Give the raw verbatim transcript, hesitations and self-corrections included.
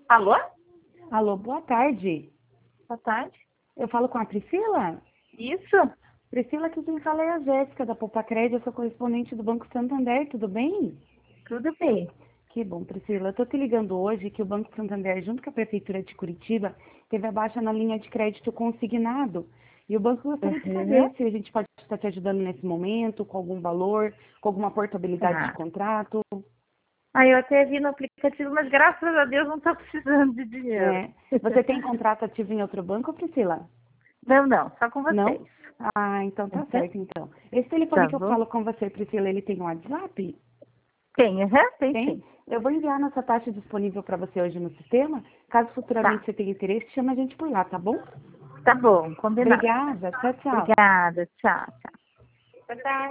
Alô? Alô, boa tarde. Boa tarde. Eu falo com a Priscila? Isso? Priscila, aqui quem fala é a Jéssica, da Poupa Crédito, eu sou correspondente do Banco Santander, tudo bem? Tudo bem. Que bom, Priscila. Eu tô te ligando hoje que o Banco Santander, junto com a Prefeitura de Curitiba, teve a baixa na linha de crédito consignado. E o banco gostaria de saber Uhum. se a gente pode estar te ajudando nesse momento, com algum valor, com alguma portabilidade de Tá. contrato. Ah, eu até vi no aplicativo, mas graças a Deus não estou precisando de dinheiro. É. Você tem contrato ativo em outro banco, Priscila? Não, não, só com Não? vocês. Ah, então tá Uhum. certo, então. Esse telefone Tá que eu bom? falo com você, Priscila, ele tem um WhatsApp? Tem, uhum, tem Tem? sim. Eu vou enviar nossa taxa disponível para você hoje no sistema. Caso futuramente Tá. você tenha interesse, chama a gente por lá, tá bom? Tá bom, combinado. Obrigada. Tchau, tchau. Obrigada, tchau, tchau. Boa tarde.